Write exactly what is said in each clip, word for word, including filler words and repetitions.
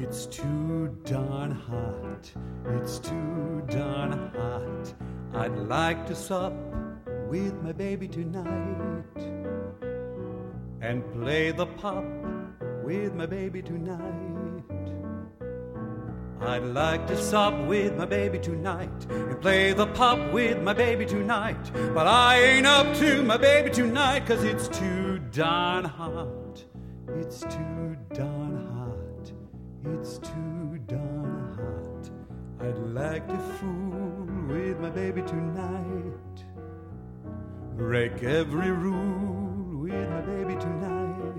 it's too darn hot. It's too darn hot. I'd like to sup with my baby tonight and play the pop with my baby tonight. I'd like to sup with my baby tonight and play the pop with my baby tonight. But I ain't up to my baby tonight, 'cause it's too darn hot. It's too darn hot. It's too darn hot. I'd like to fool with my baby tonight, break every rule with my baby tonight.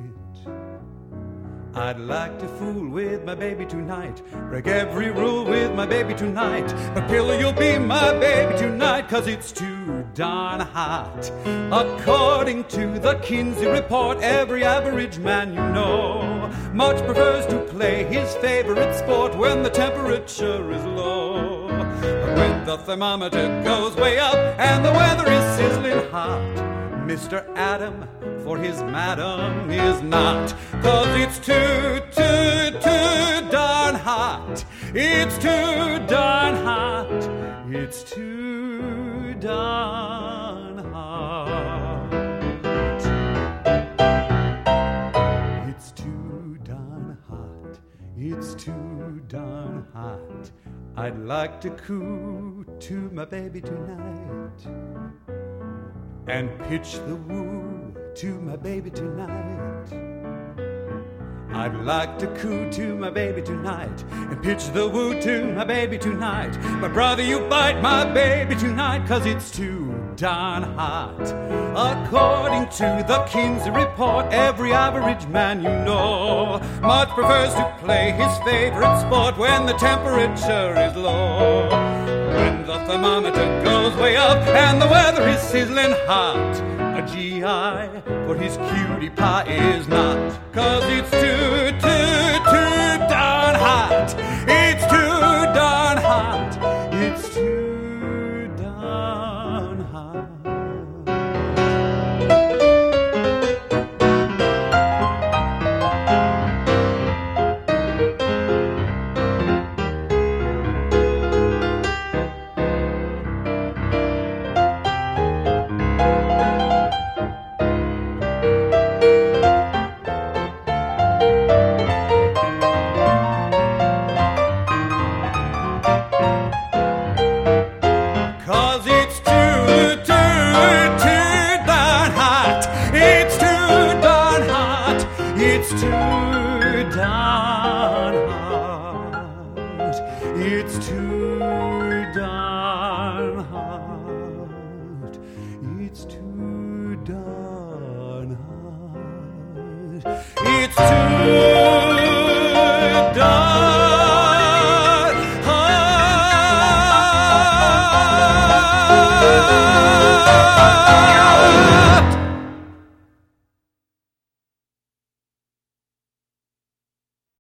I'd like to fool with my baby tonight, break every rule with my baby tonight. But Pillow, you'll be my baby tonight, 'cause it's too darn hot. According to the Kinsey report, every average man you know much prefers to play his favorite sport when the temperature is low. But when the thermometer goes way up and the weather is sizzling hot, Mister Adam for his madam is not. 'Cause it's too, too, too darn hot. It's too darn hot. It's too darn hot. It's too darn hot. It's too darn hot. I'd like to coo to my baby tonight and pitch the woo to my baby tonight. I'd like to coo to my baby tonight and pitch the woo to my baby tonight. But brother, you bite my baby tonight, 'cause it's too darn hot. According to the Kinsey report, every average man you know much prefers to play his favorite sport when the temperature is low. When the thermometer goes way up and the weather is sizzling hot, a G I for his cutie pie is not. 'Cause it's too, too, too darn hot. It's too darn hot. It's too darn hot. It's too